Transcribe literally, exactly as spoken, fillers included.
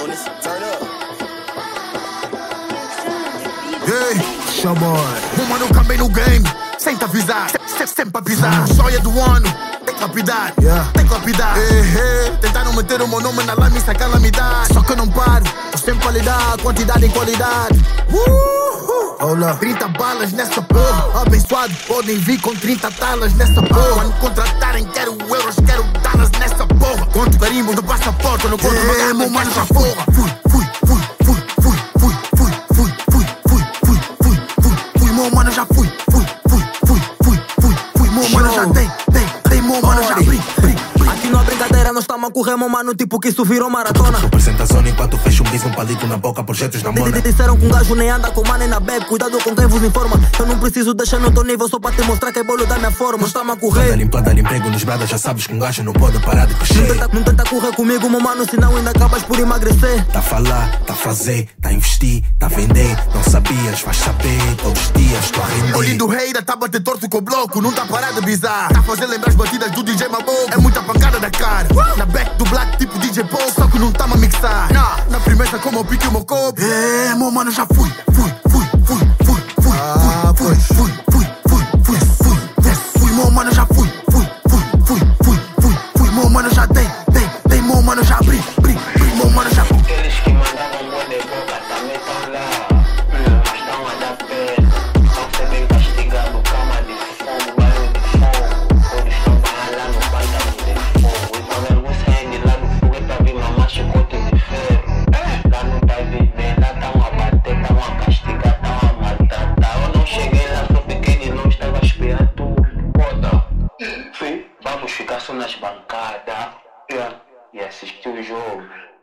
bonus. Turn up. Hey, show boy. Um mano cambei no game, sem te avisar, se, se, sempre a pisar. Joia do ano, tem que lapidar, yeah. Tem que lapidar. Hey, hey. Tentaram meter o meu nome na lama, isso é calamidade. Só que eu não paro, tô sempre qualidade, quantidade em qualidade. Uh-huh. Olá. trinta balas nessa porra, abençoado, podem vir com trinta talas nessa porra. Quando contratarem, quero euros, quero talas nessa porra. Conto carimbos no passaporte, não conto hey, meu mano já porra. Fui, fui, fui, fui, fui, fui, fui, fui, fui, fui, fui, fui, fui, fui, meu mano já fui, fui, fui, fui, fui, fui, fui, meu mano já tem, tem, tem, meu mano já brin, brin. Aqui não há brincadeira, nós estamos a correr, meu mano, tipo que isso virou maratona. Representa a zona enquanto fecho um bis, um palito na boca, projetos na mona. Disseram que um gajo nem anda com money na bag, cuidado com quem vos informa. Eu não preciso deixar no teu nível só para te mostrar que é bolo da minha forma. Nós estamos a correr. Anda limpa, dá emprego nos bradas, já sabes que um gajo não pode parar de crescer. Não tenta, não tenta correr comigo, meu mano, senão ainda acabas por emagrecer. Tá a falar, tá a fazer, tá a investir, tá a vender. Não sabias, vais saber, todos os dias tô a render. O lindo rei tá a bater torto com o bloco, não tá a parar de bizar. Tá a fazer lembrar as batidas do D J Maboco, é muita pancada da cara. Na back do black tipo D J Paul, só que não tá a mixar. Na, na primeira como eu pique o meu copo. É, meu mano já fui, fui, fui, fui, fui, fui, ah, fui, fui, fui, fui, fui, fui, fui, fui, meu mano já fui, fui, fui, fui, fui, fui, fui, meu mano já tem, tem, tem, meu mano já bri, bri, bri, meu mano já fui. Aqueles que mandavam boa de boca também tão lá, mas estão a dar pé, estão ser bem castigados, cama de fogo, barulho de fogo, todos estão para lá no pântano de fogo, e quando alguns saem de lá do fogo é para vir mamar chicote de ferro, lá não tá vivendo, lá estão a bater, estão a castigar, estão a maltratar, eu não cheguei lá, sou pequeno e não estava a esperar tu, foda, sim, vamos ficar só nas bancadas, yeah, e assistir o jogo.